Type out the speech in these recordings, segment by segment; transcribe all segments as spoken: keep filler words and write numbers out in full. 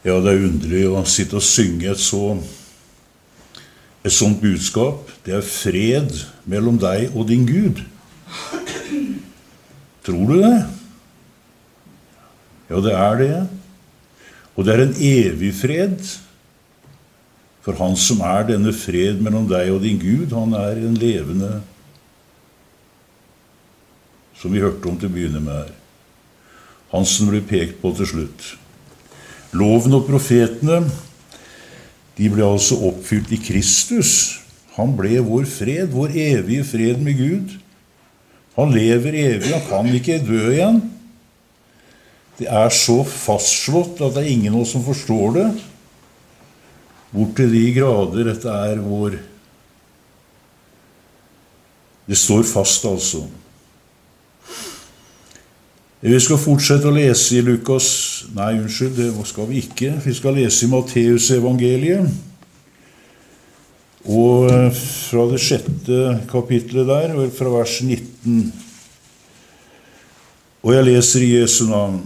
Ja, det er underlig å sitte og synge et så et sånt budskap. Det er fred mellom deg og din Gud. Tror du det? Ja, det er det. Og det er en evig fred. For han som er denne fred mellom deg og din Gud, han er en levende, som vi hørte om til å begynne med her. Han som ble pekt på til slutt. Loven og profetene, de ble altså oppfylt i Kristus. Han ble vår fred, vår evige fred med Gud. Han lever evig, han kan ikke dø igjen. Det er så fastslått at det er ingen av oss som forstår det. Bort til de grader, dette er vår... Det står fast altså. Vi skal fortsette å lese i Lukas, nei, unnskyld, det skal vi ikke. Vi skal lese i Matteus evangeliet. Og fra det sjette kapitlet der, fra vers nitten. Og jeg leser i Jesu navn.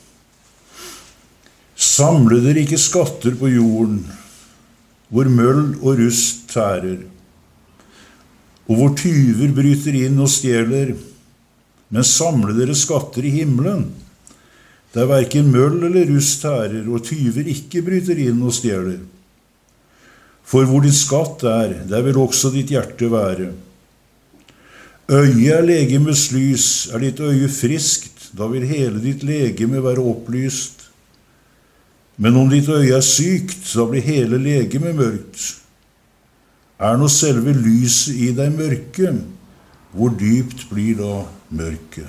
Samle dere ikke skatter på jorden, hvor møll og rust tærer, og hvor tyver bryter inn og stjeler, men samle dere skatter i himmelen, der hverken møll eller rust tærer, og tyver ikke bryter inn og stjeler. For hvor ditt skatt er, der vil også ditt hjerte være. Øyet er legemets lys, er ditt øye friskt, da vil hele ditt legeme være opplyst. Men om ditt øye er sykt, da blir hele legemet mørkt. Er nå selve lyset i deg mørke, hvor dypt blir da mørket?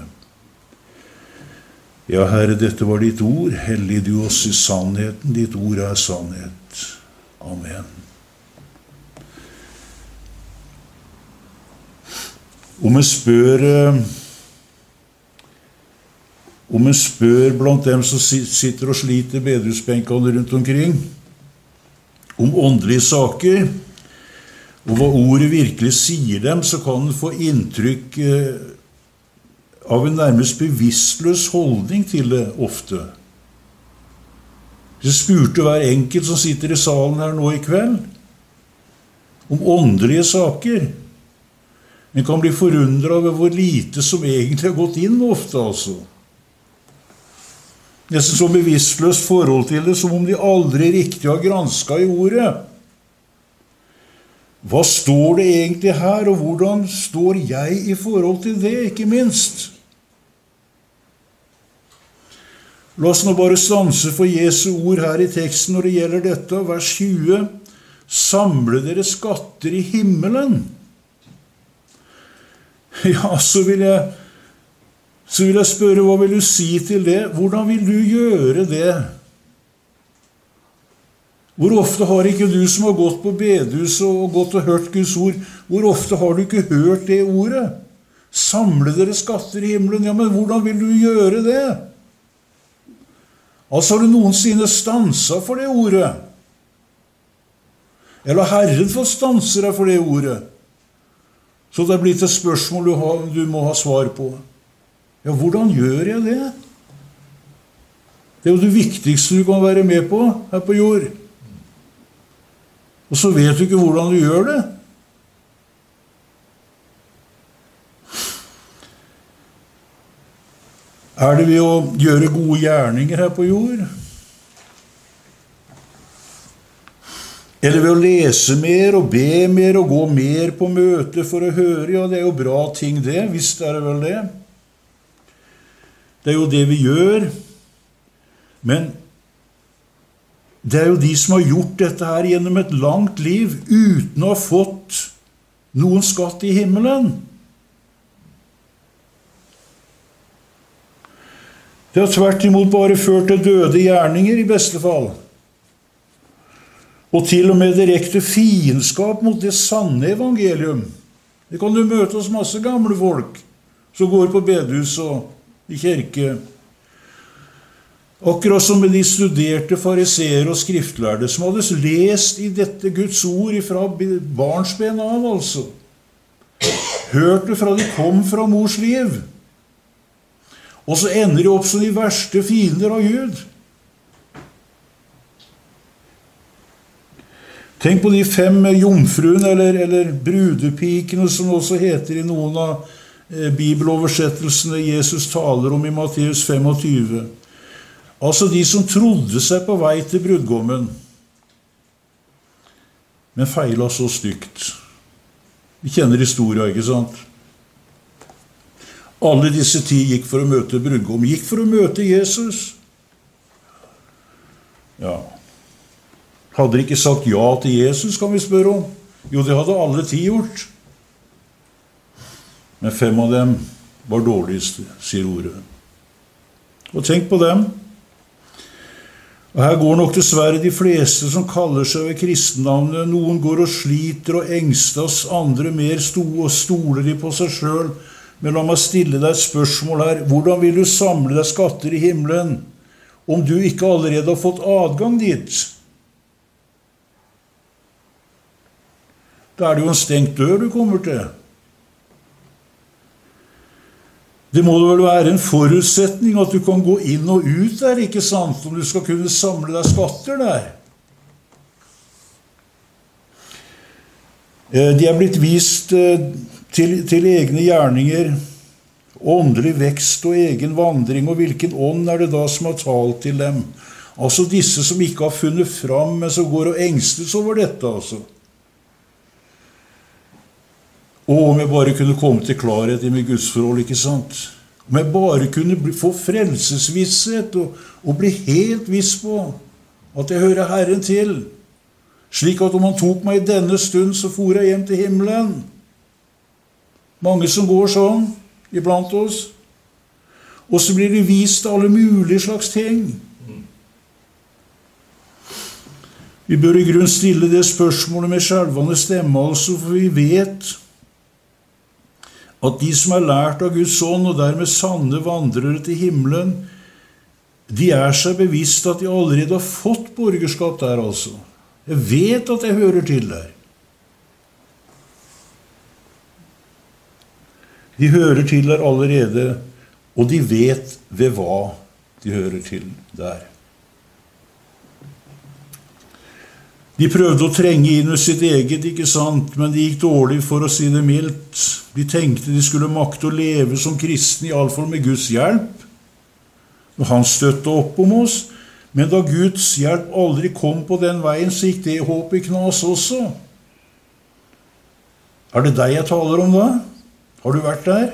Ja, Herre, dette var ditt ord. Hellig du oss i sannheten. Ditt ord er sannhet. Amen. Om jeg spør, om jeg spør blant dem som sitter og sliter bedehusbenkene rundt omkring, om åndelige saker, og hva ordet virkelig sier dem, så kan en få inntrykk av en nærmest bevisstløs holdning til det ofte. Hvis jeg spurte hver enkelt som sitter i salen her nå i kveld, om åndelige saker, en kan bli forundret over hvor lite som egentlig har gått inn ofte, altså. Nesten så bevisstløst forhold til det, som om de aldri riktig har gransket i ordet. Hva står det egentlig her, og hvordan står jeg i forhold til det, ikke minst? La oss nå bare stanse for Jesu ord her i teksten når det gjelder dette, vers tjue. Samle dere skatter i himmelen. Ja, så vil jeg, så vil jeg spørre, hva vil du si til det? Hvordan vil du gjøre det? Hvor ofte har ikke du som har gått på bedehuset og gått og hørt Guds ord, hvor ofte har du ikke hørt det ordet? Samle dere skatter i himmelen. Ja, men hvordan vil du gjøre det? Altså, har du noensinne stanset for det ordet? Eller har Herren fått stanse deg for det ordet? Så det er blitt et spørsmål du, har, du må ha svar på. Ja, hvordan gjør jeg det? Det er jo det viktigste du kan være med på her på jord. Og så vet du ikke hvordan du gjør det. Er det ved å gjøre gode gjerninger her på jord? Eller ved å lese mer og be mer og gå mer på møte for å høre? Ja, det er jo bra ting det, visst er det vel det. Det er jo det vi gjør. Men det er jo de som har gjort dette her gjennom et langt liv uten å ha fått noen skatt i himmelen. Det har tvert imot bare ført til døde gjerninger i beste fall. Og til og med direkte fiendskap mot det sanne evangelium. Det kan du møte hos masse gamle folk som går på bedehus og i kirke. Akkurat som med de studerte fariseere og skriftlærde som hadde lest i dette Guds ord fra barnsben av, altså. Hørte fra de kom fra mors liv. Og så ender de opp som de verste fiender av Gud. Tenk på de fem jomfruene, eller, eller brudepikene, som også heter i noen av eh, bibeloversettelsene Jesus taler om i Matteus tjuefem. Altså de som trodde seg på vei til brudgommen, men feilet så stygt. Vi kjenner historien, ikke sant? Alle disse ti gikk for å møte brudgom, gikk for å møte Jesus. Ja. Hadde de ikke sagt ja til Jesus, kan vi spørre om? Jo, det hadde alle ti gjort. Men fem av dem var dårligste, sier ordet. Og tenk på dem. Og her går nok dessverre de fleste som kaller seg ved kristennavnet. Noen går og sliter og engstes, andre mer sto og stoler de på seg selv. Men la meg stille deg et spørsmål her. Hvordan vil du samle deg skatter i himmelen, om du ikke allerede har fått adgang dit? Da er det jo en stengt dør du kommer til. Det må vel være en forutsetning at du kan gå inn og ut der, ikke sant? Om du skal kunne samle deg skatter der. De er blitt vist til, til egne gjerninger, åndelig vekst og egen vandring, og hvilken ånd er det da som har talt til dem? Altså disse som ikke har funnet fram, men som går og engstes over dette, altså. Og om jeg bare kunne komme til klarhet i mitt gudsforhold, ikke sant? Om jeg bare kunne bli, få frelsesvisshet og, og bli helt viss på at jeg hører Herren til, slik at om han tok meg i denne stund, så for jeg hjem til himmelen. Mange som går sånn iblant oss. Og så blir det vist alle mulige slags ting. Vi bør i grunn stille det spørsmålet med skjelvende stemme, altså, for vi vet at de som er lært av Guds ånd, og dermed sanne vandrere til himmelen, de er seg bevisst at de allerede har fått borgerskap der, altså. Jeg vet at jeg hører til der. De hører til der allerede, og de vet ved hva de hører til der. De prøvde å trenge inn i sitt eget, ikke sant, men det gikk dårlig, for å si det mildt. De tenkte de skulle makte å leve som kristne, i alle fall med Guds hjelp. Og han støtte opp om oss, men da Guds hjelp aldri kom på den veien, så gikk det håp i knas også. Er det deg jeg taler om da? Har du vært der?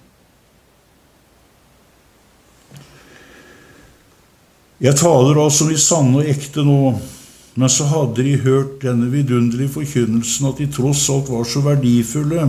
Jeg taler altså om de sanne og ekte nå, men så hadde de hørt denne vidunderlige forkynnelsen at de tross alt var så verdifulle.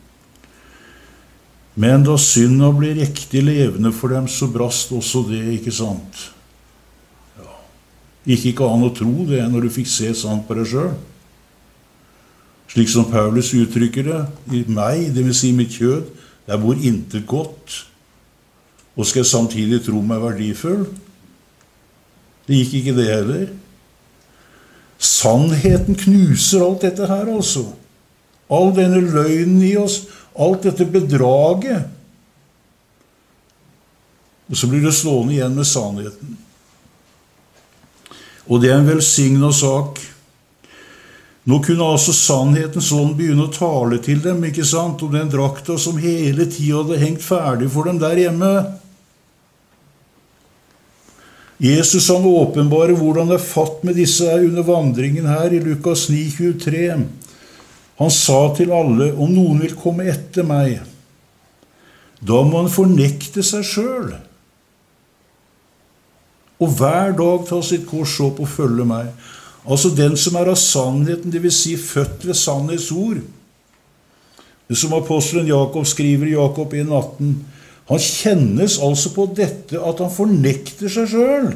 Men da synda ble riktig levende for dem, så brast også det, ikke sant? Ja. Gikk ikke an å tro det når du fikk se sant på deg selv. Slik som Paulus uttrykker det, i meg, det vil si mitt kjød, der bor intet godt, og skal jeg samtidig tro meg verdifull. Det gikk ikke det heller. Sannheten knuser alt dette her, altså. All denne løgnen i oss, alt dette bedraget. Og så blir det slående igjen med sannheten. Og det er en velsignet sak. Nå kunne altså sannheten sånn begynne å tale til dem, ikke sant? Om den drakta som hele tiden hadde hengt ferdig for dem der hjemme. Jesus han åpenbarer hvordan det er fatt med disse under vandringen her i Lukas ni tjuetre. Han sa til alle, om noen vil komme etter meg, da må han fornekte seg selv. Og hver dag ta sitt kors opp og følge meg. Altså den som er av sannheten, det vil si født ved sannhetsord. Det som apostelen Jakob skriver i Jakob en atten, han kjennes altså på dette at han fornekter seg selv.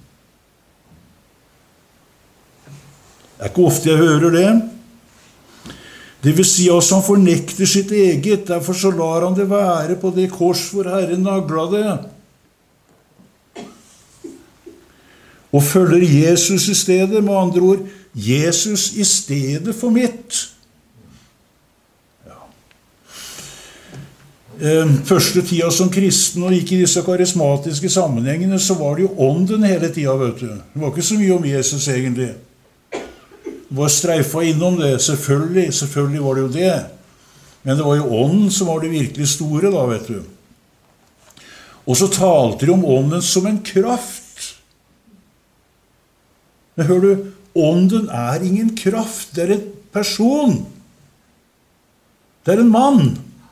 Det er ikke ofte jeg hører det. Det vil si at han fornekter sitt eget, derfor så lar han det være på det kors hvor Herren naglet det. Og følger Jesus i stedet, med andre ord, Jesus i stedet for mitt. Første tida som kristen og gikk i disse karismatiske sammenhengene, så var det jo ånden hele tida, vet du. Det var ikke så mye om Jesus egentlig. var streifa innom det. Selvfølgelig, selvfølgelig var det jo det. Men det var jo ånden som var det virkelig store da, vet du. Og så talte de om ånden som en kraft. Men hør du, ånden er ingen kraft, det er en person. Det er en mann.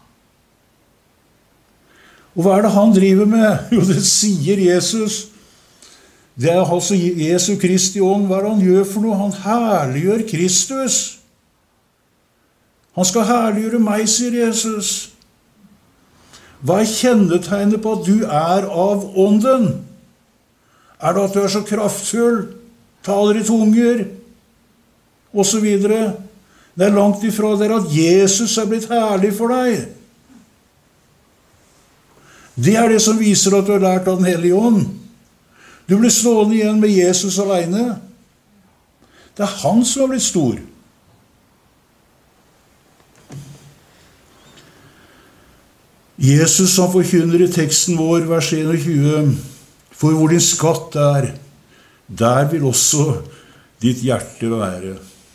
Og hva er det han driver med? Jo, det sier Jesus. Det er altså Jesu Kristi ånd. Hva er det han gjør for noe? Han herliggjør Kristus. Han skal herliggjøre meg, sier Jesus. Hva er kjennetegnet på at du er av ånden? Er det at du er så kraftfull, taler i tunger, og så videre? Det er langt ifra det at Jesus er blitt herlig for deg. Det er det som viser at du har lært av den hellige ånd. Du blir stående igjen med Jesus alene. Det er han som har blitt stor. Jesus som forkynner i teksten vår, vers tjueen, for hvor din skatt er, der vil også ditt hjerte være.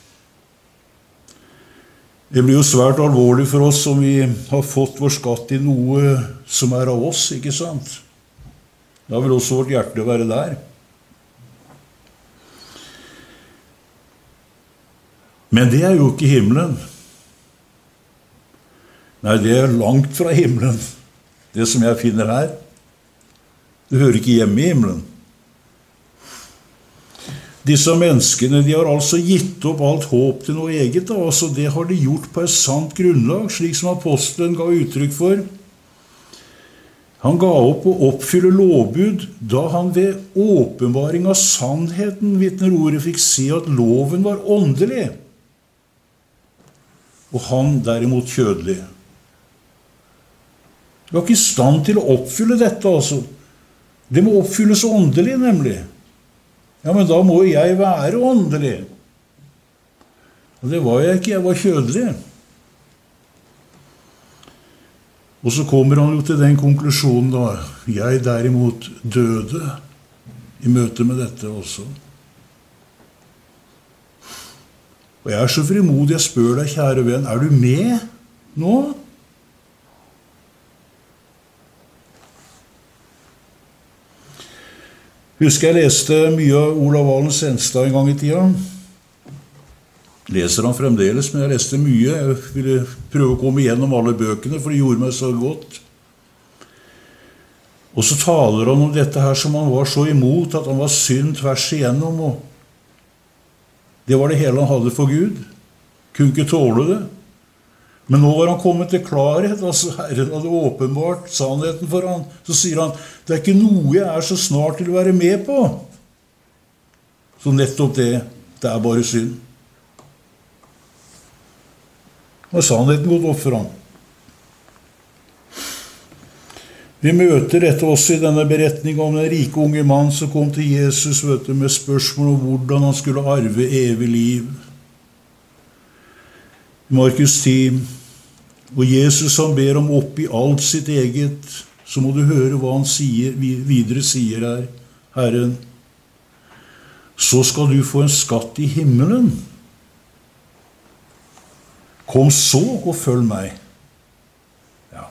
Det blir jo svært alvorlig for oss om vi har fått vår skatt i noe som er av oss, ikke sant? Da vil også vårt hjerte være der. Men det er jo ikke himmelen. Nei, det er langt fra himmelen, det som jeg finner her. Det hører ikke hjemme i himmelen. Disse menneskene, de har altså gitt opp alt håp til noe eget, da. Altså, det har de gjort på et sant grunnlag, slik som apostelen ga uttrykk for. Han ga opp å oppfylle lovbud, da han ved åpenbaring av sannheten, vitner ordet, fikk se at loven var åndelig, og han derimot kjødelig. Du er ikke i stand til å oppfylle dette, altså. Det må oppfylles åndelig, nemlig. Ja, men da må jeg være åndelig. Og det var jeg ikke, jeg var kjødelig. Og så kommer han jo til den konklusjonen da. Jeg derimot døde i møte med dette også. Og jeg er så frimodig, jeg spør deg, kjære venn, er du med nå? Husker jeg leste mye av Olav Valen Senstad en gang i tida. Leser han fremdeles, men jeg leste mye. Jeg ville prøve å komme igjennom alle bøkene, for det gjorde meg så godt. Og så taler han om dette her som han var så imot, at han var synd tvers igjennom, og det var det hele han hadde for Gud. Kunne ikke tåle det. Men nå var han kommet til klarhet, altså Herren hadde åpenbart sannheten for han. Så sier han, det er ikke noe jeg er så snart til å være med på. Så nettopp det, det er bare synd. Nå har sannheten gått opp for han. Vi møter dette også i denne beretningen om den rike unge mann som kom til Jesus, vet du, med spørsmål om hvordan han skulle arve evig liv. Markus ti, og Jesus han ber om opp i alt sitt eget, så må du høre hva han sier, videre sier her, Herren. Så skal du få en skatt i himmelen. Kom så og følg meg. Ja.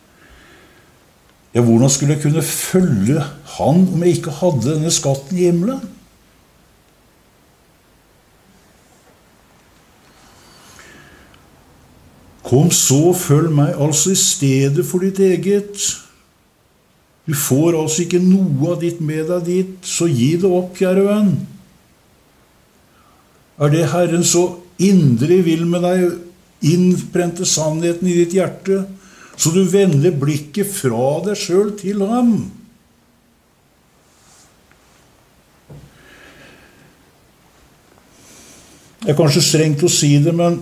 Ja, hvordan skulle jeg kunne følge han om jeg ikke hadde denne skatten i himmelen? Kom så, følg meg, altså i stedet for ditt eget. Du får altså ikke noe av ditt med deg dit, så gi det opp, kjære venn. Er det Herren så indre vil med deg, innprente sannheten i ditt hjerte, så du vender blikket fra deg selv til ham? Det er kanskje strengt å si det, men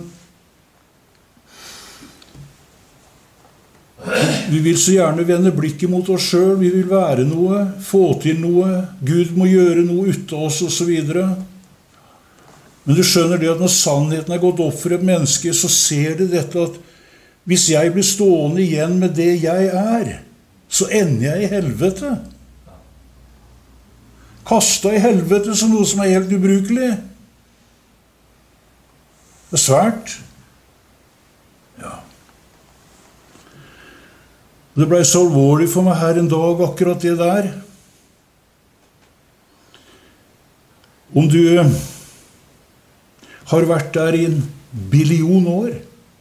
vi vil så gjerne vende blikket mot oss selv, vi vil være noe, få til noe, Gud må gjøre noe ut av oss og så videre. Men du skjønner det at når sannheten er gått opp for et menneske, så ser det dette at hvis jeg blir stående igjen med det jeg er, så ender jeg i helvete. Kastet i helvete som noe som er helt ubrukelig. Det er svært. Ja. Det ble så alvorlig for meg her en dag, akkurat det der. Om du har vært der i en billion år,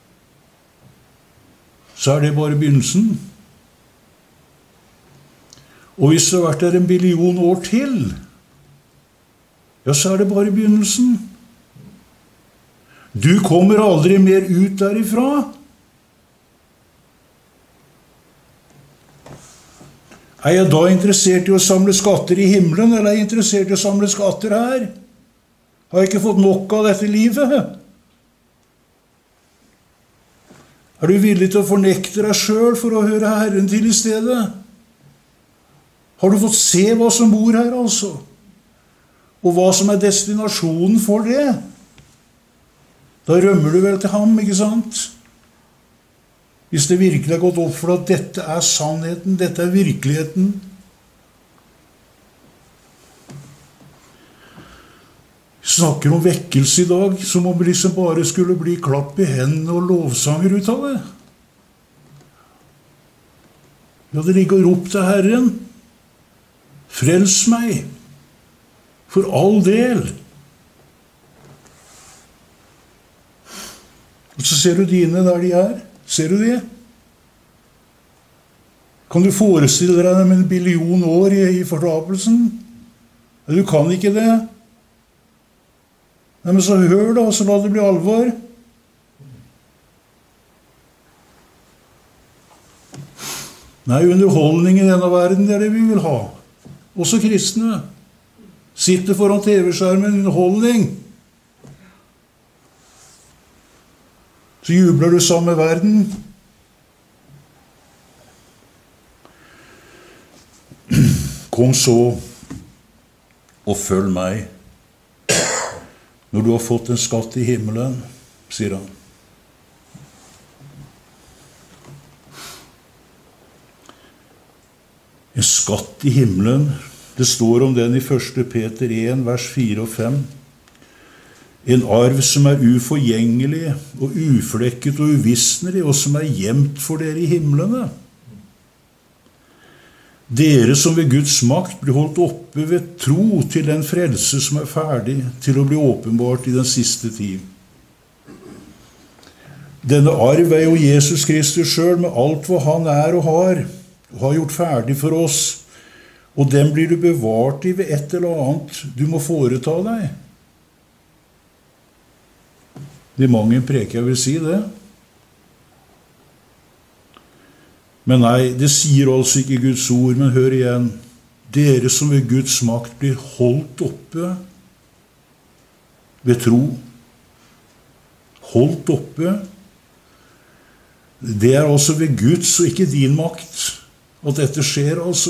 så er det bare begynnelsen. Og hvis du har vært der en billion år til, ja, så er det bare begynnelsen. Du kommer aldri mer ut derifra. Er jeg da interessert i å samle skatter i himmelen, eller er jeg interessert i å samle skatter her? Har jeg ikke fått nok av dette livet? Er du villig til å fornekte deg selv for å høre Herren til i stedet? Har du fått se hva som bor her, altså? Og hva som er destinasjonen for det? Da rømmer du vel til ham, ikke sant? Hvis det virkelig har gått opp for at dette er sannheten, dette er virkeligheten. Vi snakker om vekkelse i dag, som om det liksom bare skulle bli klapp i hendene og lovsanger ut av det. Ja, det ligger opp til Herren. Frels meg, for all del. Og så ser du dine der de er. Ser du det? Kan du forestille deg dem en billion år i, i fortapelsen? Du kan ikke det. Nei, men så hør da, så la det bli alvor. Nei, underholdning i denne verden, det er det vi vil ha. Også kristne. Sitter foran T V-skjermen, underholdning. Så jubler du sammen med verden. Kom så og følg meg når du har fått en skatt i himmelen, sier han. En skatt i himmelen, det står om den i første Peter en, vers fire og fem. En arv som er uforgjengelig og uflekket og uvisnelig, og som er gjemt for dere i himmelene. Dere som ved Guds makt blir holdt oppe ved tro til den frelse som er ferdig til å bli åpenbart i den siste tid. Denne arv er jo Jesus Kristus selv med alt hva han er og har, og har gjort ferdig for oss, og den blir du bevart i ved et eller annet du må foreta deg. Det mange preker jeg vil si det. Men nei, det sier altså ikke Guds ord, men hør igjen. Dere som ved Guds makt blir holdt oppe ved tro. Holdt oppe. Det er altså ved Guds og ikke din makt at dette skjer, altså.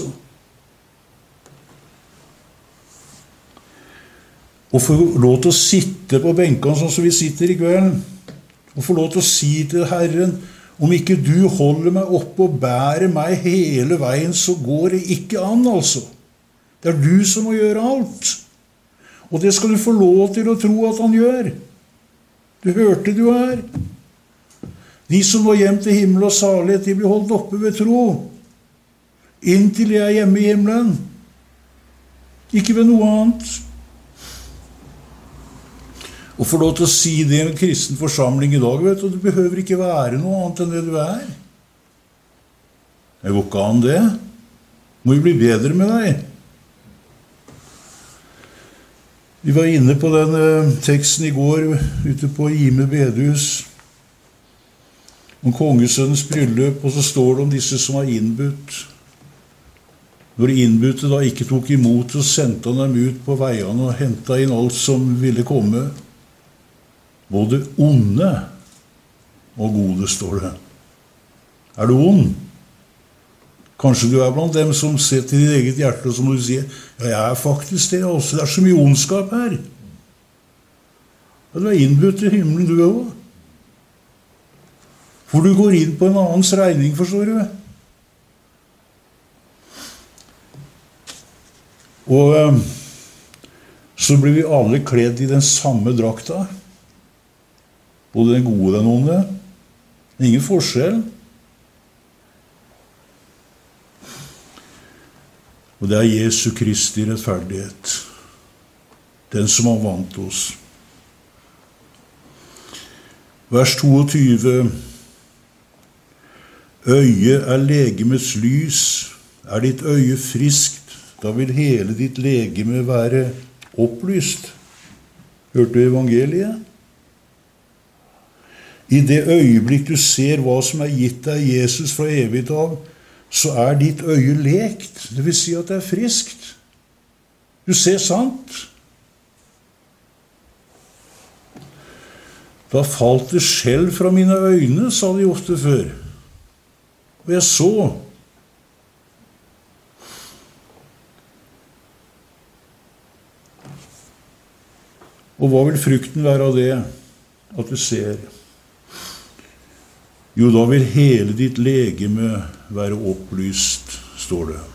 Og få lov til å sitte på benkene sånn som vi sitter i kvelden, og få lov til å si til Herren, om ikke du holder meg oppe og bærer meg hele veien, så går det ikke an, altså. Det er du som må gjøre alt. Og det skal du få lov til å tro at han gjør. Du hørte du her. De som var hjem til himmel og salighet, de blir holdt oppe ved tro. Inntil jeg er hjemme i himmelen. Ikke ved noe annet. Og få lov til å si det i en kristen forsamling i dag, vet du, du behøver ikke være noe annet enn det du er. Det går ikke an det. Må jo bli bedre med deg. Vi var inne på den uh, teksten i går ute på Ime bedehus om kongesønnens bryllup, og så står det om disse som var innbudt. Når de innbudte da ikke tok imot, så sendte han dem ut på veiene og hentet inn alt som ville komme. Både onde og gode, står det. Er du ond? Kanskje du er blant dem som ser til ditt eget hjerte, og så må du si, ja, jeg er faktisk det også. Det er så mye ondskap her. Ja, du er innbudt til himmelen, du også. For du går inn på en annens regning, forstår du. Og så blir vi alle kledd i den samme drakta. Både den gode og den onde. Det er ingen forskjell. Og det er Jesu Kristi rettferdighet. Den som har vant oss. Vers toogtyve. Øyet er legemets lys. Er ditt øye friskt, da vil hele ditt legeme være opplyst. Hørte du evangeliet? I det øyeblikk du ser hva som er gitt deg Jesus fra evighet av, så er ditt øye lekt. Det vil si at det er friskt. Du ser sant. Da falt det skjell fra mine øyne, sa de ofte før. Og jeg så. Og hva vil frukten være av det, at du ser? Jo, da vil hele ditt legeme være opplyst, står det.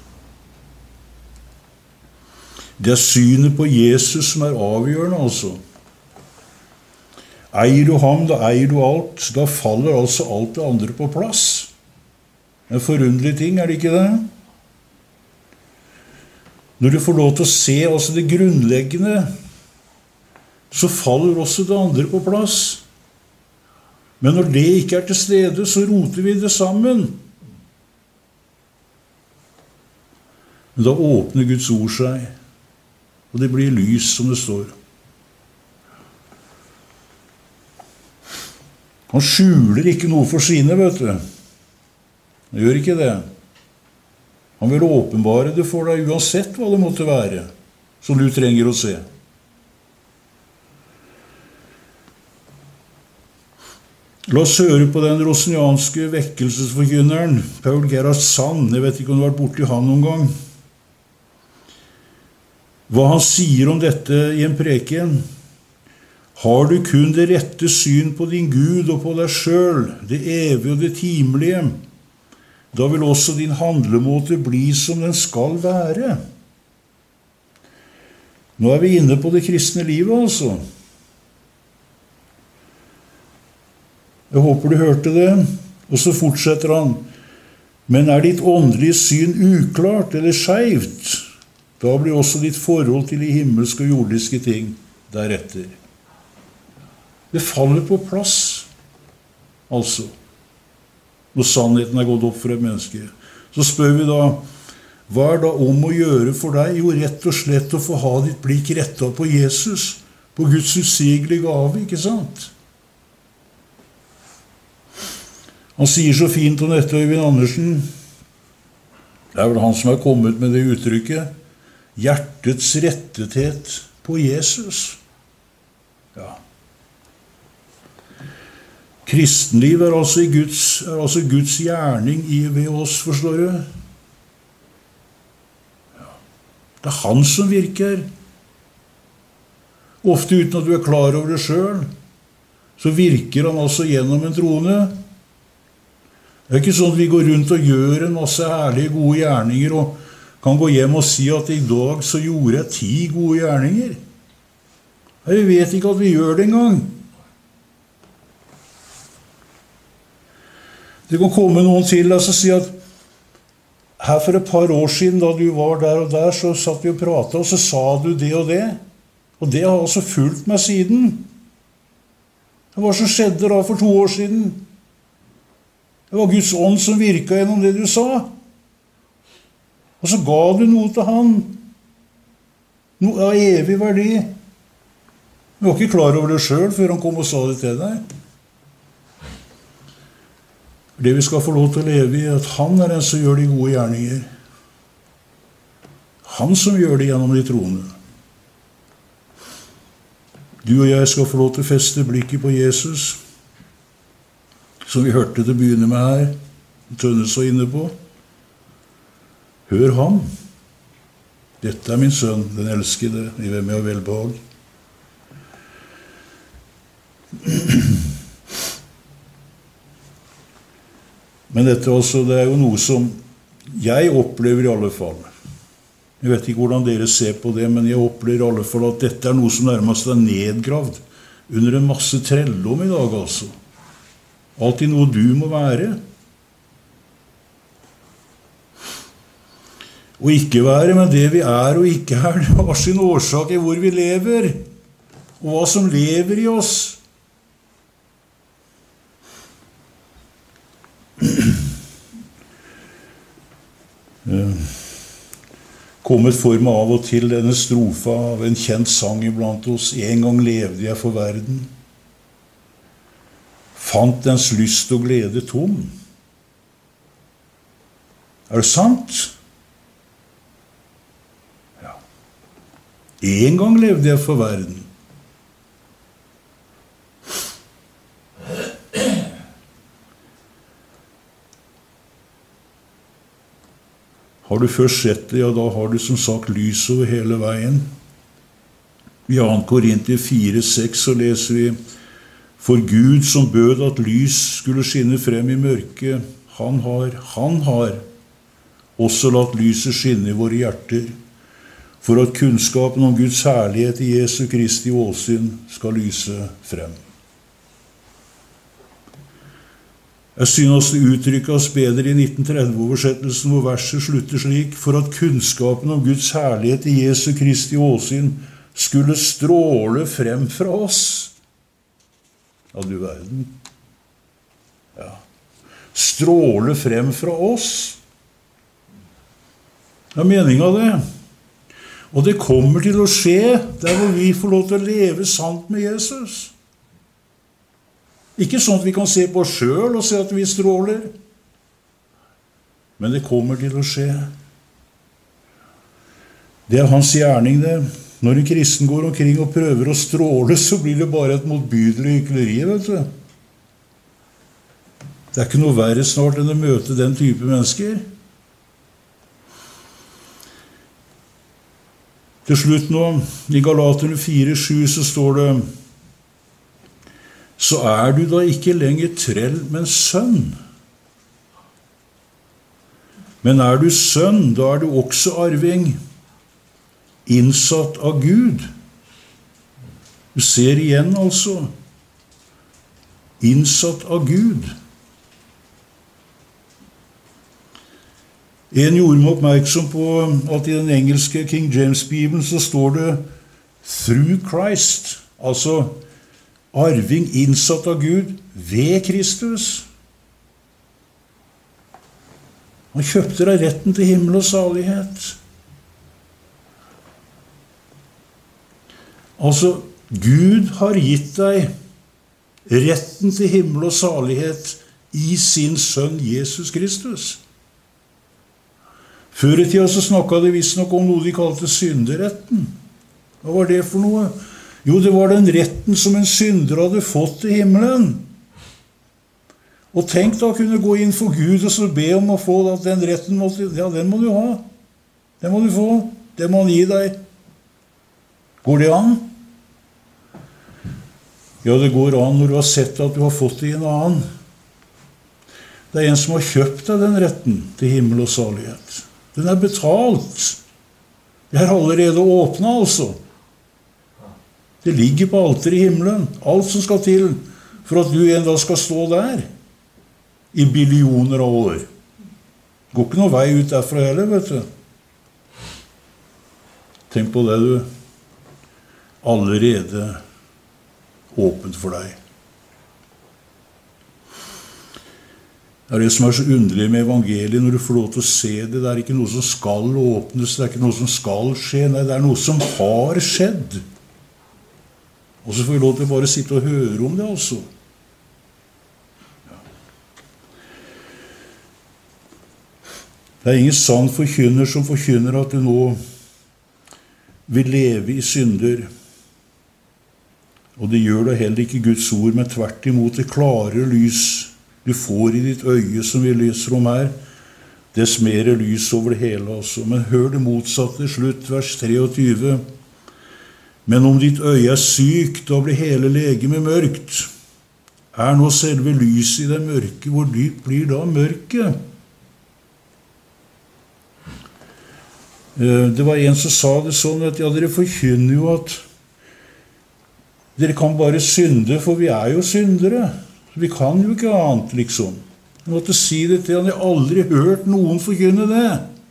Det er synet på Jesus som er avgjørende, altså. Eier du ham, da eier du alt. Da faller altså alt det andre på plass. Det er en forunderlig ting, er det ikke det? Når du får lov til å se altså det grunnleggende, så faller også det andre på plass. Men når det ikke er til stede, så roter vi det sammen. Men da åpner Guds ord seg, og det blir lys, som det står. Han skjuler ikke noe for sine, vet du. Han gjør ikke det. Han vil åpenbare det for deg uansett hva det måtte være, som du trenger å se. La oss høre på den rosnianske vekkelsesforkynneren, Paul Gerhard Sand. Jeg vet ikke om du har vært borti han noen gang. Hva han sier om dette i en preken. Har du kun det rette syn på din Gud og på deg selv, det evige og det timelige, da vil også din handlemåte bli som den skal være. Nå er vi inne på det kristne livet, altså. Jeg håper du hørte det. Og så fortsetter han. Men er ditt åndelige syn uklart eller skjevt, da blir også ditt forhold til de himmelske og jordiske ting deretter. Det faller på plass, altså, når sannheten er gått opp for et menneske. Så spør vi da, hva er da om å gjøre for deg? Jo, rett og slett å få ha ditt blikk rettet på Jesus, på Guds usigelige gave, ikke sant? Han sier så fint om dette, Øyvind Andersen. Det er vel han som er kommet med det uttrykket. Hjertets rettethet på Jesus. Ja. Kristenliv er altså, Guds, er altså Guds gjerning i ved oss, forstår du? Ja. Det er han som virker. Ofte uten at du er klar over det selv, så virker han altså gjennom en troende. Det er ikke sånn at vi går rundt og gjør en masse ærlige, gode gjerninger, og kan gå hjem og si at i dag så gjorde jeg ti gode gjerninger. Vi vet ikke at vi gjør det engang. Det kan komme noen til oss og si at her for et par år siden, da du var der og der, så satt vi og pratet, og så sa du det og det. Og det har altså fulgt meg siden. Hva som skjedde da for to år siden? Det var Guds ånd som virket gjennom det du sa. Og så ga du noe til han. Noe av evig verdi. Du var ikke klar over det selv før han kom og sa det til deg. Det vi skal få lov til å leve i, er at han er den som gjør de gode gjerninger. Han som gjør det gjennom de troende. Du og jeg skal få lov til å feste blikket på Jesus, som vi hørte det begynne med her, Tønnes var inne på. Hør ham. Dette er min sønn, den elskede, i hvem jeg har velbehag. Men dette også, det er jo noe som jeg opplever i alle fall. Jeg vet ikke hvordan dere ser på det, men jeg opplever i alle fall at dette er noe som nærmest er nedgravd under en masse trelldom i dag, altså. Alltid noe du må være. Og ikke være, men det vi er og ikke er, det har sin årsak i hvor vi lever, og hva som lever i oss. Kommet for meg av og til denne strofa av en kjent sang iblant oss. En gang levde jeg for verden, fant dens lyst og glede tom. Er det sant? Ja. En gang levde jeg for verden. Har du først sett det, ja, da har du som sagt lys over hele veien. I andre Korinter fire seks så leser vi: For Gud som bød at lys skulle skinne frem i mørket, han har, han har også latt lyset skinne i våre hjerter, for at kunnskapen om Guds herlighet i Jesu Kristi åsyn skal lyse frem. Jeg synes det uttrykkes bedre i nitten tretti-oversettelsen, hvor verset slutter slik: For at kunnskapen om Guds herlighet i Jesu Kristi åsyn skulle stråle frem fra oss. Ja, du verden. Ja. Stråle frem fra oss. Det er meningen av det. Og det kommer til å skje der hvor vi får lov til å leve sant med Jesus. Ikke sånn at vi kan se på oss selv og se at vi stråler. Men det kommer til å skje. Det er hans gjerning, det. Når en kristen går omkring og prøver å stråle, så blir det bare et motbydelig hykleri, vet du. Det er ikke noe verre snart enn å møte den type mennesker. Til slutt nå, i Galaterne fire sju, så står det: Så er du da ikke lenger trell, men sønn. Men er du sønn, da er du også arving, innsatt av Gud. Du ser igjen altså. Innsatt av Gud. En gjorde meg oppmerksom på at i den engelske King James-bibelen så står det «through Christ», altså arving innsatt av Gud ved Kristus. Han kjøpte deg retten til himmel og salighet. Altså, Gud har gitt deg retten til himmel og salighet i sin sønn Jesus Kristus. Før i tida så snakket de visst nok om noe de kalte synderetten. Hva var det for noe? Jo, det var den retten som en synder hadde fått til himmelen. Og tenk da å kunne gå inn for Gud og så be om å få at den retten, måtte, ja, den må du ha. Den må du få. Den må han gi deg. Går det an? Ja, det går an når du har sett at du har fått det i en annen. Det er en som har kjøpt deg den retten til himmel og salighet. Den er betalt. Det er allerede åpnet, altså. Det ligger på alteret i himmelen. Alt som skal til for at du en dag skal stå der i billioner av år. Går ikke noe vei ut derfra heller, vet du. Tenk på det, du. Allerede åpent for deg. Det er det som er så underlig med evangeliet, når du får lov til å se det. Det er ikke noe som skal åpnes, det er ikke noe som skal skje. Nei, det er noe som har skjedd. Og så får vi lov til å bare sitte og høre om det, altså. Ja. Det er ingen sann forkynner som forkynner at du nå vil leve i synder. Og det gjør det heller ikke Guds ord, men tvert imot det klare lys du får i ditt øye som vi lyser om her, dess mer lys over det hele også. Men hør det motsatte, slutt, vers treogtyve. Men om ditt øye er sykt, da blir hele legemet mørkt. Er nå selve lyset i det mørke, hvor dypt blir da mørket? Det var en som sa det sånn, at ja, dere forkynner jo at dere kan bare synde, for vi er jo syndere. Vi kan jo ikke annet, liksom. Jeg måtte si det til han. Jeg har aldri hørt noen forkynne det.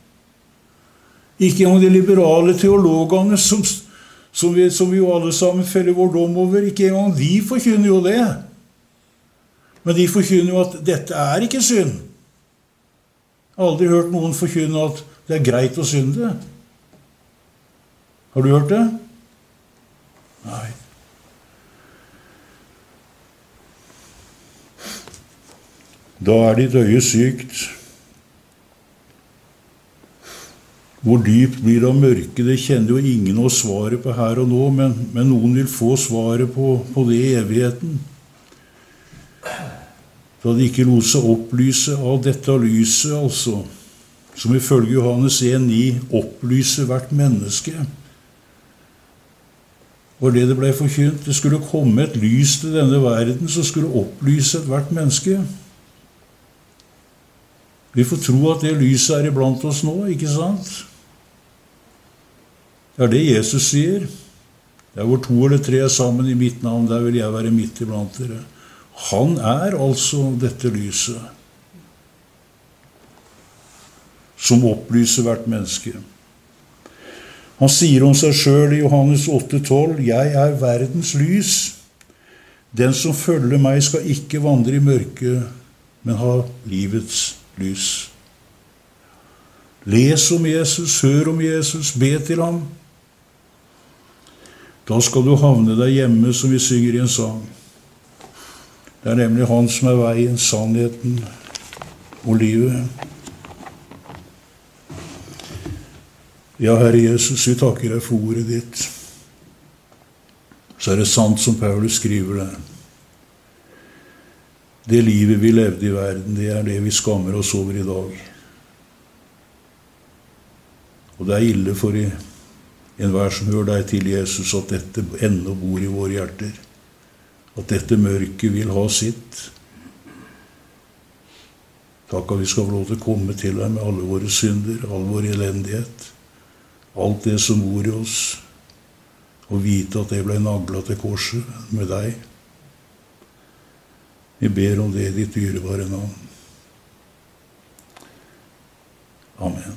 Ikke engang de liberale teologene som, som, vi, som vi jo alle sammen feller vår dom over, ikke engang de forkynner jo det. Men de forkynner jo at dette er ikke synd. Jeg har aldri hørt noen forkynne at det er greit å synde. Har du hørt det? Nei. Da er ditt øye sykt. Hvor dypt blir det av mørke, det kjenner jo ingen å svare på her og nå, men, men noen vil få svaret på, på det i evigheten. Da de ikke lot seg opplyse av dette lyset, altså, som ifølge Johannes en ni opplyser hvert menneske. Var det det ble forkynt? Det skulle komme et lys til denne verden som skulle opplyse hvert menneske. Vi får tro at det lyset er iblant oss nå, ikke sant? Det er det Jesus sier. Det er hvor to eller tre er sammen i mitt navn, der vil jeg være midt iblant dere. Han er altså dette lyset som opplyser hvert menneske. Han sier om seg selv i Johannes åtte tolv, «Jeg er verdens lys. Den som følger meg skal ikke vandre i mørket, men ha livets lys.» Les om Jesus, hør om Jesus, be til ham. Da skal du havne der hjemme, som vi synger i en sang. Det er nemlig han som er veien, sannheten og livet. Ja, Herre Jesus, vi takker deg for ordet ditt. Så er det sant som Paulus skriver det. Det livet vi levde i verden, det er det vi skammer oss over i dag. Og det er ille for enhver som hører deg til, Jesus, at dette ennå bor i våre hjerter. At dette mørket vil ha sitt. Takk at vi skal få lov til å komme til deg med alle våre synder, all vår elendighet, alt det som bor i oss, og vite at det ble naglet til korset med deg. Vi ber om det i ditt dyrebare navn. Amen.